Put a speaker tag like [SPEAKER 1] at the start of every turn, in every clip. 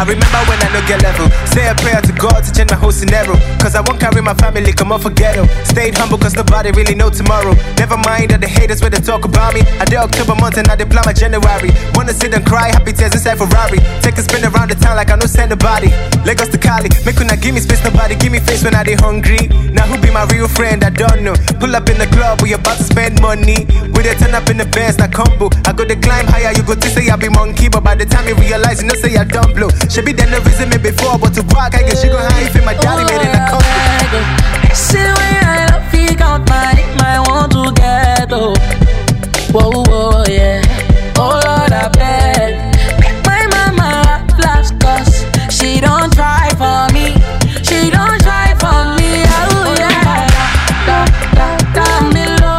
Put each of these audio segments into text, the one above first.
[SPEAKER 1] I remember when I no get level. Say a prayer to God to change my whole scenario. Cause I won't carry my family, come off a ghetto. Stayed humble cause nobody really know tomorrow. Never mind all the haters when they talk about me. I did October month and I did plan my January. Wanna sit and cry, happy tears inside Ferrari. Take a spin around the town like I know send nobody. Lagos to Cali, make una give me space, nobody give me face when I dey hungry. Now who be my real friend, I don't know. Pull up in the club, we about to spend money. We dey turn up in the Benz, na combo. I go to climb higher, you go to say I be monkey. But by the time you realize, you know say I don't blow. She be there no reason me before, but to walk, I guess she go high if my daddy made it a combo.
[SPEAKER 2] See the way I love, he got my want to get oh. Whoa, whoa, yeah. Oh Lord, I beg. My mama flash cause she don't try for me. She don't try for me. Oh yeah. Camilo.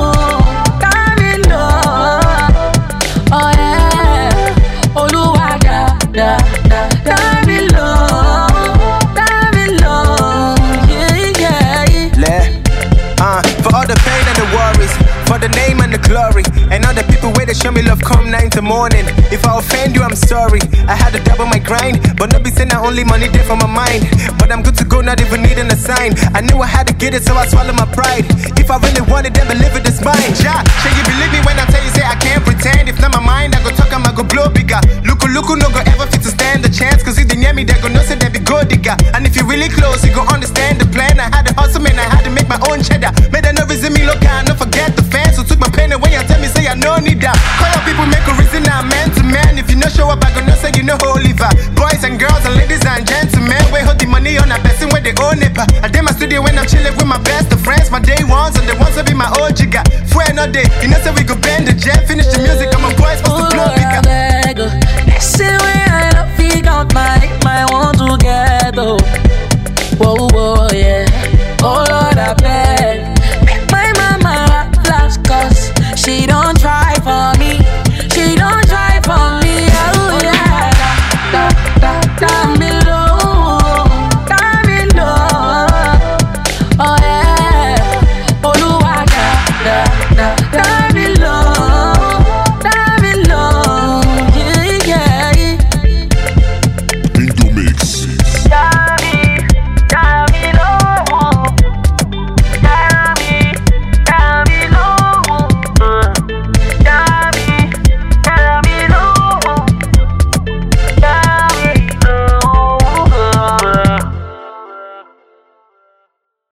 [SPEAKER 2] Oh yeah. Oluwaga. Camilo.
[SPEAKER 1] For all the pain and the worries, for the name and the glory, and all the people where they show me love come night to morning. If I offend you, I'm sorry. I had to double my grind, but no be saying I only money there for my mind. But I'm good to go, not even needing a sign. I knew I had to get it, so I swallow my pride. If I really wanted, then believe it, it's mine. Yeah, shall you believe me when I tell you, say I can't pretend. If not my mind, I go talk, I go blow bigger. Look, no go ever fit to stand a chance. Cause if they near me, they go know say they be good digger. And if you really close, you go understand the plan. I had to hustle, man, I had to make my own cheddar. Made a nervous in me, look, I no forget the fans. So took my pain away and tell me, say I no need that. Call up people, make a reason, I'm man to man. If you no show up, I go no say you no holy vibe. Boys and girls and ladies and gentlemen, we hold the money on a person where they own it. I did my studio when I'm chilling with my best of friends. My day ones and the ones that be my old jigger. Friend all day, you know say we go bend the jet. Finish the music, I'm a boys.